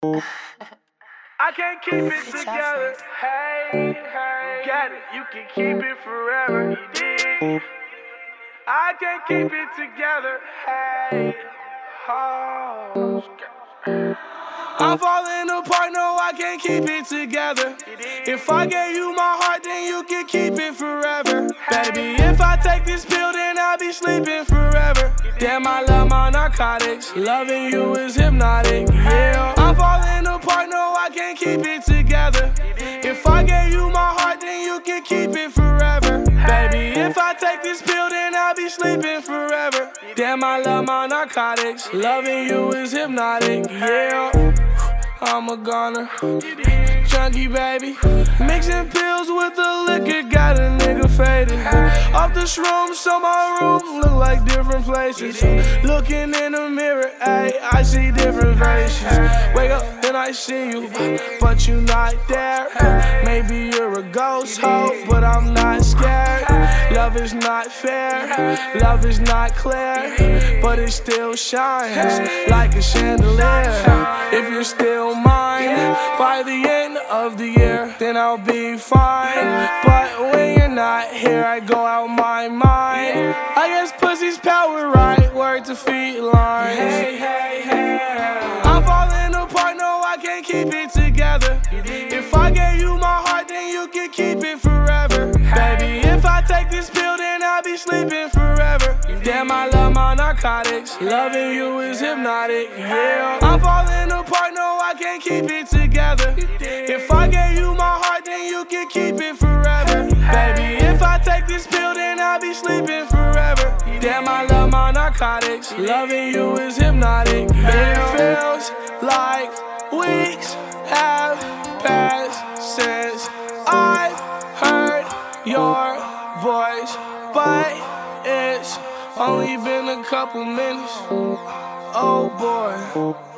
I can't keep it together. Hey, hey, got it. You can keep it forever. You dig? I can't keep it together. Hey, oh. I'm falling apart, no, I can't keep it together. If I gave you my heart, then you can keep it forever. Baby, if I take this pill, then I'll be sleeping forever. Damn, I love my narcotics. Loving you is hypnotic, yeah. I'm falling apart, no, I can't keep it together. If I gave you my heart, then you can keep it forever. Baby, if I take this pill, then I'll be sleeping forever. Damn, I love my narcotics. Loving you is hypnotic, yeah. I'm a goner, junkie baby. Mixing pills with the liquor, got a nigga faded. Off the shrooms, so my room look like different places. Looking in the mirror, ayy, I see different faces. Wake up and I see you, but you not there. Maybe you're a ghost hoe, but I'm not scared. Love is not fair, love is not clear, but it still shines like a chandelier. If you're still mine by the end of the year, then I'll be fine. But when you're not here, I go out my mind. I guess pussy's power, right? Word to feline. Hey, hey, hey. I'm falling apart, no, I can't keep it together. If I gave you my heart, then you can keep it forever. Baby, if I take this pill, then I'll be sleeping forever. Damn, I love my narcotics. Loving you is hypnotic, yeah. I'm falling apart, no, I can't keep it together. If I gave you my heart, then you can keep it forever. Baby, if I take this pill, then I'll be sleeping forever. Damn, I love my narcotics. Loving you is hypnotic, yeah. It feels like weeks have passed since I heard your voice, but it's only been a couple minutes. Oh boy.